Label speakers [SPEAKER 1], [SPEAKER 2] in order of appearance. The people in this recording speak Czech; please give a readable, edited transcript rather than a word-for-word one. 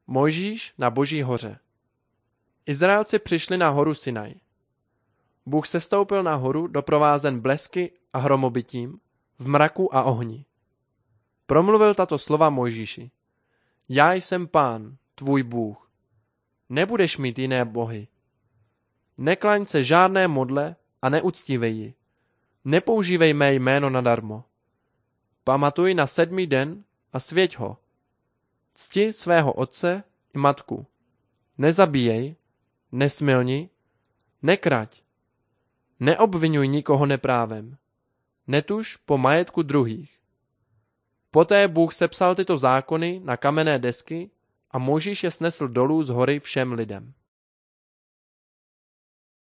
[SPEAKER 1] Mojžíš na Boží hoře. Izraelci přišli na horu Sinaj. Bůh sestoupil na horu doprovázen blesky a hromobytím, v mraku a ohni. Promluvil tato slova Mojžíši. Já jsem Pán, tvůj Bůh. Nebudeš mít jiné bohy. Neklaň se žádné modle a neuctívej ji. Nepoužívej mé jméno nadarmo. Pamatuj na 7. den a svěť ho. Cti svého otce i matku. Nezabíjej, nesmilni, nekrať. Neobvinuj nikoho neprávem. Netuž po majetku druhých. Poté Bůh sepsal tyto zákony na kamenné desky a Mojžíš je snesl dolů z hory všem lidem.